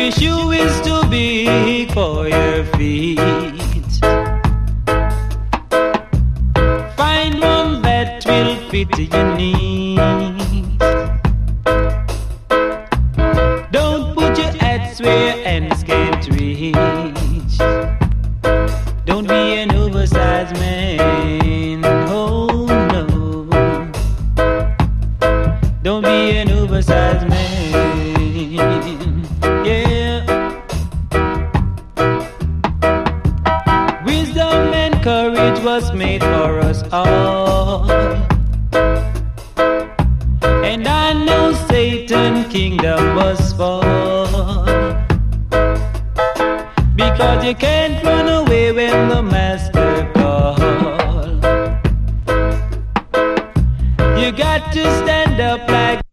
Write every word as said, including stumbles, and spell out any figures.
your shoe is too big for your feet, find one that will fit your needs. Don't put your hats where ends can't reach. Don't be an oversized man, oh no. Don't be an oversized man, yeah. Wisdom and courage was made for us all, and I know Satan's kingdom was fall, because you can't run away when the master calls. You got to stand up like